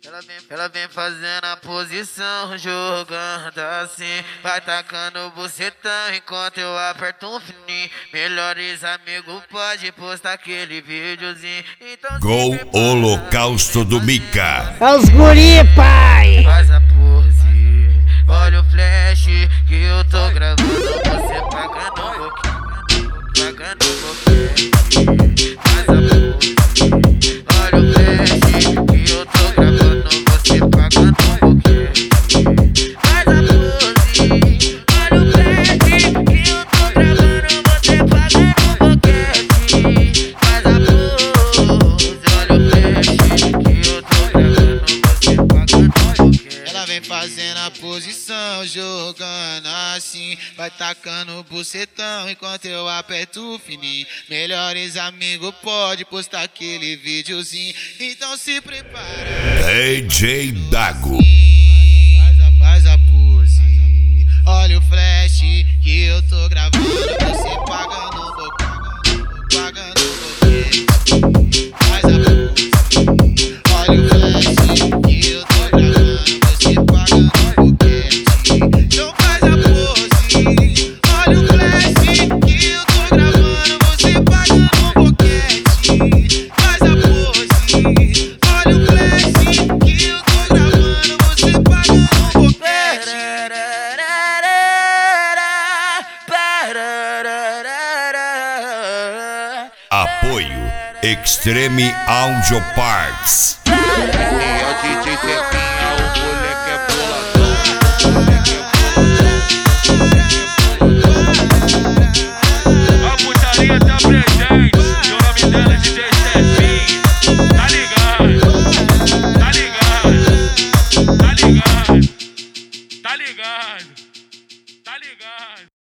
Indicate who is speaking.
Speaker 1: Ela vem fazendo a posição, jogando assim. Vai tacando bucetão enquanto eu aperto um fininho. Melhores amigos pode postar aquele videozinho. Então
Speaker 2: Gol Holocausto do Mika.
Speaker 3: É os guri, pai!
Speaker 1: faz a pose, olha o flash que eu tô gravando. Você pagando um pouquinho, pagando um pouquinho. Faz a pose, olha o flash que eu tô gravando. Você pagando um pouquinho. Faz a pose, olha o flash que eu tô gravando. Você pagando um pouquinho. Faz a pose, olha o flash que eu tô gravando. Você pagando um pouquinho. Ela vem fazendo a posição, jogando assim. Vai tacando o bucetão enquanto eu aperto o fininho. Melhores amigos pode postar aquele videozinho. Então se prepara.
Speaker 2: DJ Dago.
Speaker 1: Faz a pose, olha o flash que eu tô gravando. Você pagando um pouquinho, pagando um pouquinho. Faz a pose, olha o flash que eu tô gravando. Você pagando um pouquinho. Então faz a pose, olha o flash que eu tô gravando. Você pagando um pouquinho. Faz a pose, olha o flash que eu tô gravando. Você pagando um pouquinho.
Speaker 2: Apoio Extreme Audio Parts.
Speaker 4: E a DJ Zefinha, o moleque é boladão. Moleque é boladão. A putaria tá presente. E o nome dela é DJ Zefinha. Tá ligado? Tá ligado? Tá ligado? Tá ligado? Tá ligado?